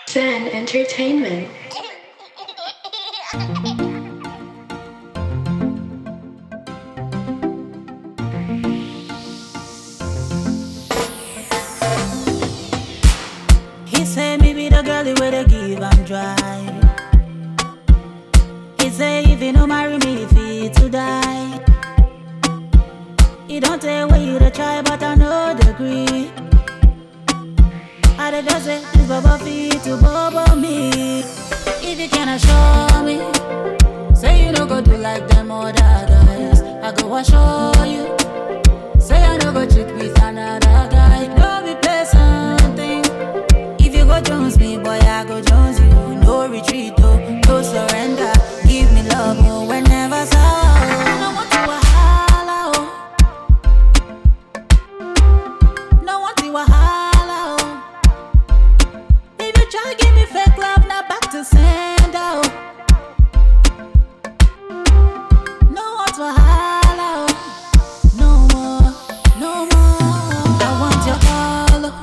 Zen Entertainment. He say me be the girl where they give am dry. He say if you no marry me, fit to die. He don't tell where you to try, but I know the agree. I dey just say this baba fit to bubble me. If you cannot show me, say you no go do like them other guys. I go and show you. Say I no go cheat with another guy. No be play something. If you go Jones me, boy, I go Jones you. No retreat, oh, no surrender. Give me love, oh, whenever so. No want to wahala, oh. No want to wahala, oh. If you try give me fake love, now back to sender, oh. No want to wahala, oh. No more, no more. I want your all, oh.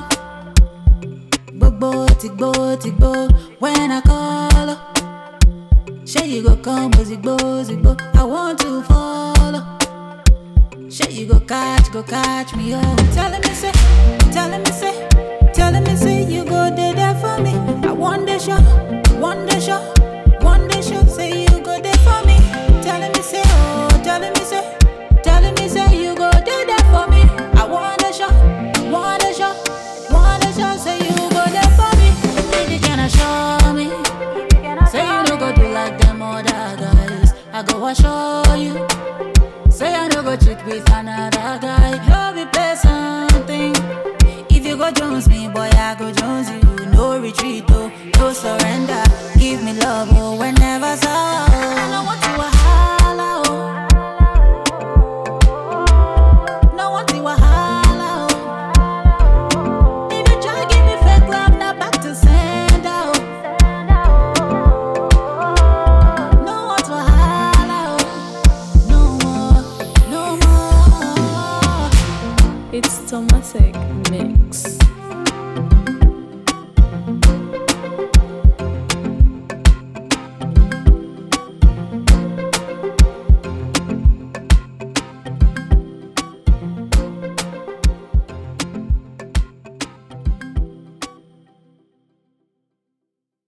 Tigbo, tigbo, when I call, oh. Say you go come, zigbo, zigbo. I want to follow. Say you go catch me, oh. Telling me say, telling me say, telling me say you go there for me. I want the show, one day show, one day show. Say you go there for me. Telling me say, oh, telling me say you go there for me. I want the show, want the show, want the show. Say you go there for me. If you cannot show me, say you no go do like them other guys. I go and show you. Say I no go cheat with another guy. No be play something. If you go Jones me, boy, I go Jones you. No retreat, oh, no surrender. Give me love, oh, whenever so. No want to wahala, oh. No want to wahala, oh. If you try give me fake love, now back to sender, oh. No want to wahala, oh. No more, no more. It's Tomatic Mix.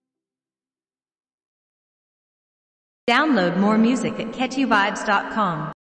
Download more music at catchyvibes.com.